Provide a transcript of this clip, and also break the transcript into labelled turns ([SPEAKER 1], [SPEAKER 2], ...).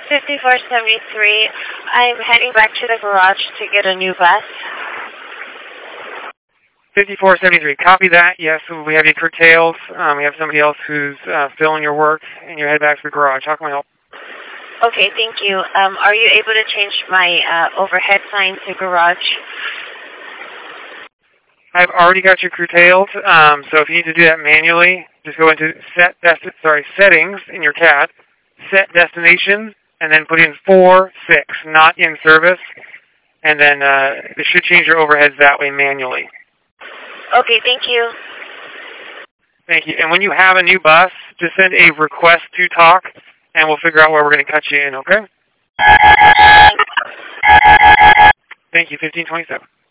[SPEAKER 1] 5473. I'm heading back to the garage to get a new bus.
[SPEAKER 2] 5473. Copy that. Yes, we have you curtailed. We have somebody else who's filling your work, and you're headed back to the garage. How can I help?
[SPEAKER 1] Okay, thank you. Are you able to change my overhead sign to garage?
[SPEAKER 2] I've already got you curtailed, so if you need to do that manually, just go into settings in your CAD, set destination, and then put in 46, not in service, and then it should change your overheads that way manually.
[SPEAKER 1] Okay, thank you.
[SPEAKER 2] Thank you. And when you have a new bus, just send a request to talk, and we'll figure out where we're going to cut you in, okay? Thank you, 1527.